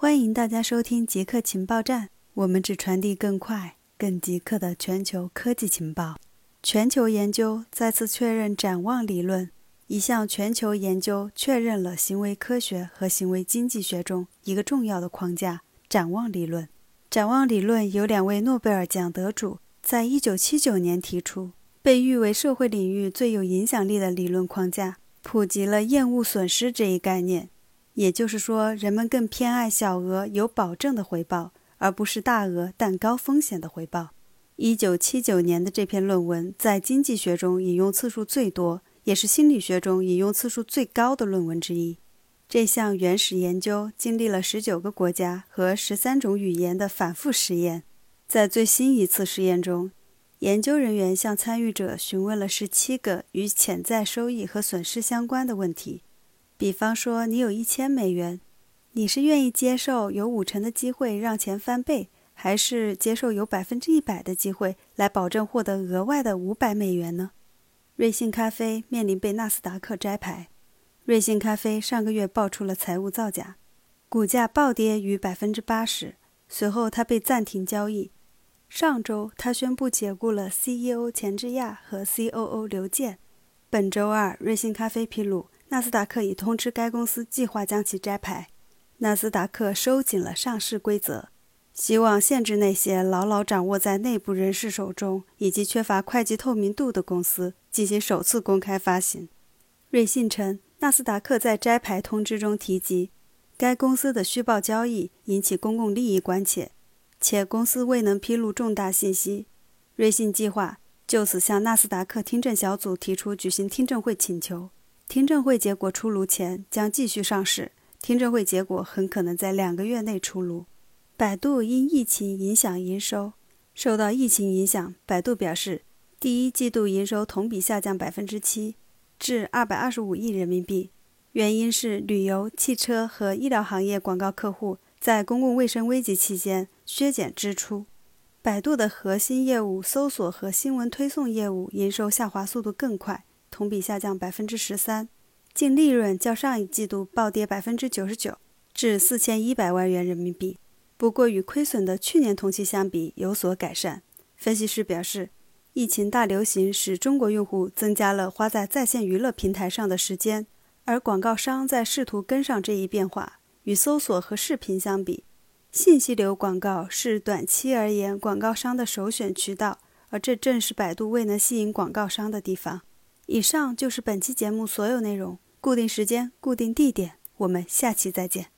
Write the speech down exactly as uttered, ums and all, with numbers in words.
欢迎大家收听极客情报站，我们只传递更快、更极客的全球科技情报。全球研究再次确认展望理论，一项全球研究确认了行为科学和行为经济学中一个重要的框架——展望理论。展望理论由两位诺贝尔奖得主在一九七九年提出，被誉为社会领域最有影响力的理论框架，普及了厌恶损失这一概念。也就是说，人们更偏爱小额有保证的回报，而不是大额但高风险的回报。一九七九年的这篇论文在经济学中引用次数最多，也是心理学中引用次数最高的论文之一。这项原始研究经历了十九个国家和十三种语言的反复实验。在最新一次实验中，研究人员向参与者询问了十七个与潜在收益和损失相关的问题。比方说，你有一千美元，你是愿意接受有五成的机会让钱翻倍，还是接受有百分之一百的机会来保证获得额外的五百美元呢？瑞幸咖啡面临被纳斯达克摘牌。瑞幸咖啡上个月爆出了财务造假，股价暴跌逾百分之八十，随后它被暂停交易。上周，它宣布解雇了 C E O 钱志亚和 C O O 刘健。本周二，瑞幸咖啡披露，纳斯达克已通知该公司计划将其摘牌。纳斯达克收紧了上市规则，希望限制那些牢牢掌握在内部人士手中以及缺乏会计透明度的公司进行首次公开发行。瑞信称，纳斯达克在摘牌通知中提及，该公司的虚报交易引起公共利益关切，且公司未能披露重大信息。瑞信计划就此向纳斯达克听证小组提出举行听证会请求。听证会结果出炉前将继续上市，听证会结果很可能在两个月内出炉。百度因疫情影响营收。受到疫情影响，百度表示，第一季度营收同比下降百分之七，至二百二十五亿人民币。原因是旅游、汽车和医疗行业广告客户在公共卫生危机期间削减支出。百度的核心业务搜索和新闻推送业务营收下滑速度更快，同比下降百分之十三，净利润较上一季度暴跌百分之九十九，至四千一百万元人民币。不过与亏损的去年同期相比有所改善。分析师表示，疫情大流行使中国用户增加了花在在线娱乐平台上的时间，而广告商在试图跟上这一变化。与搜索和视频相比，信息流广告是短期而言广告商的首选渠道，而这正是百度未能吸引广告商的地方。以上就是本期节目所有内容，固定时间，固定地点，我们下期再见。